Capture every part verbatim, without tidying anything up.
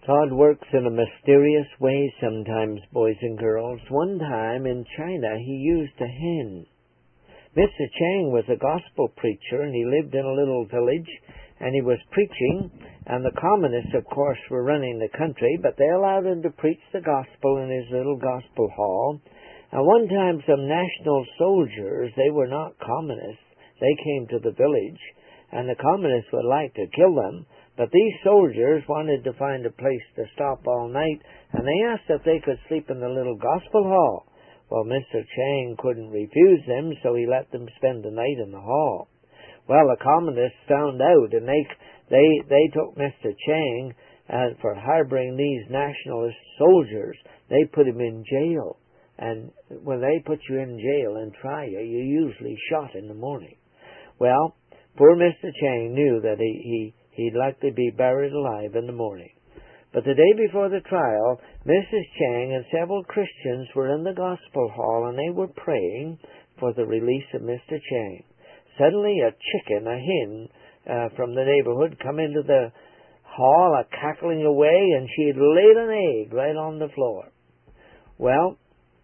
God works in a mysterious way sometimes, boys and girls. One time in China, he used a hen. Mister Chang was a gospel preacher, and he lived in a little village, and he was preaching, and the communists, of course, were running the country, but they allowed him to preach the gospel in his little gospel hall. And one time some national soldiers, they were not communists, they came to the village, and the communists would like to kill them, but these soldiers wanted to find a place to stop all night, and they asked if they could sleep in the little gospel hall. Well, Mister Chang couldn't refuse them, so he let them spend the night in the hall. Well, the communists found out, and they they they took Mister Chang uh, for harboring these nationalist soldiers. They put him in jail, and when they put you in jail and try you, you're usually shot in the morning. Well, poor Mister Chang knew that he, he he'd likely be buried alive in the morning. But the day before the trial, Missus Chang and several Christians were in the gospel hall, and they were praying for the release of Mister Chang. Suddenly a chicken, a hen, uh, from the neighborhood come into the hall, a cackling away, and she had laid an egg right on the floor. Well,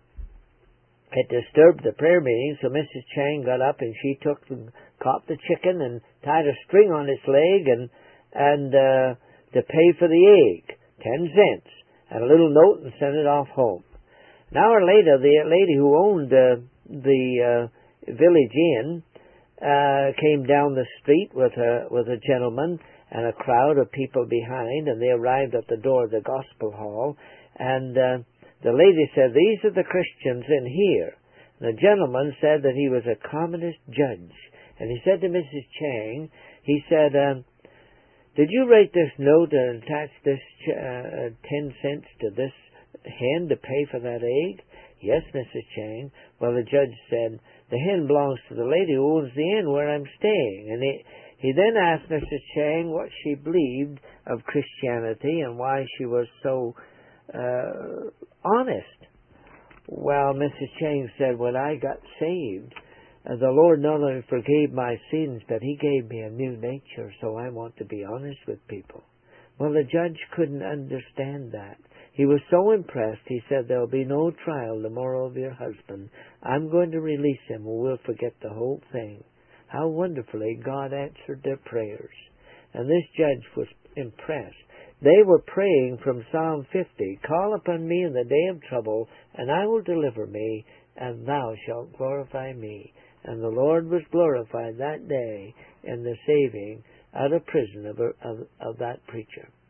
it disturbed the prayer meeting, so Missus Chang got up and she took the, caught the chicken and tied a string on its leg and and uh, to pay for the egg, ten cents, and a little note, and sent it off home. An hour later, the lady who owned uh, the uh, village inn uh, came down the street with a with a gentleman and a crowd of people behind, and they arrived at the door of the gospel hall, and uh, the lady said, "These are the Christians in here." And the gentleman said that he was a communist judge, and he said to Missus Chang, he said, um, "Did you write this note and attach this uh, ten cents to this hen to pay for that egg?" "Yes, Missus Chang." Well, the judge said, "The hen belongs to the lady who owns the inn where I'm staying." And he, he then asked Missus Chang what she believed of Christianity and why she was so uh, honest. Well, Missus Chang said, "When I got saved, Uh, the Lord not only forgave my sins, but He gave me a new nature, so I want to be honest with people." Well, the judge couldn't understand that. He was so impressed, he said, "There'll be no trial tomorrow of your husband. I'm going to release him, and we'll forget the whole thing." How wonderfully God answered their prayers. And this judge was impressed. They were praying from Psalm fifty, "Call upon me in the day of trouble, and I will deliver me, and thou shalt glorify me." And the Lord was glorified that day in the saving out of prison of, of, of that preacher.